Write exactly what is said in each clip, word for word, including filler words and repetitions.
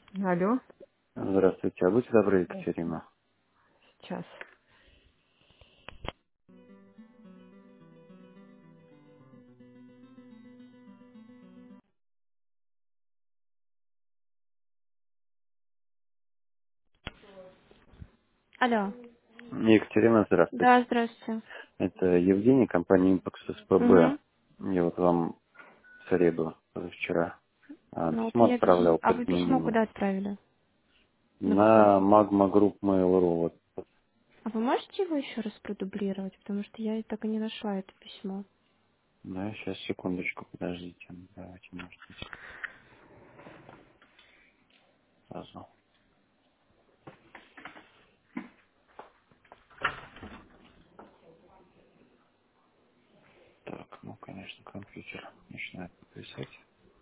Алло. Здравствуйте, а будьте добры, Здравствуйте. Екатерина. Сейчас. Алло. Екатерина, здравствуйте. Да, здравствуйте. Это Евгений, компания Импакс СПБ. Угу. Я вот вам в среду, вчера, Ну вот письмо мне письмо... отправлял А по вы письмо изменению куда отправили? На какой? на Magma Group Mail.ru. Вот. А вы можете его еще раз продублировать? Потому что я так и не нашла это письмо. Да, сейчас, секундочку, подождите. Давайте, может быть, сразу. Так, ну, конечно, компьютер начинает писать.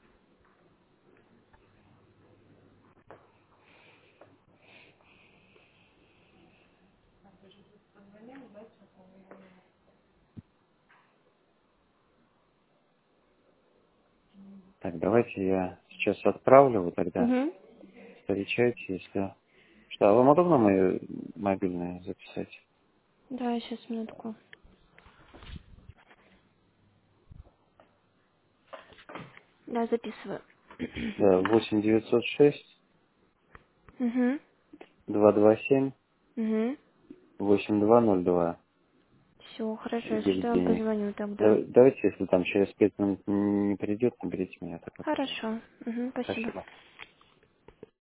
Так, давайте я сейчас отправлю, вы тогда Угу. встречайте, если... Что, а вам удобно мои мобильные записать? Да, сейчас минутку. Да, записываю. Да, восемь девятьсот шесть Угу. два два семь Угу. восемь два ноль два. Все, хорошо, если что, я вам Евгений. позвоню тогда. Да- Давайте, если там через пять минут не придет, наберите меня, так я позвоню. Хорошо. Угу, спасибо. Спасибо.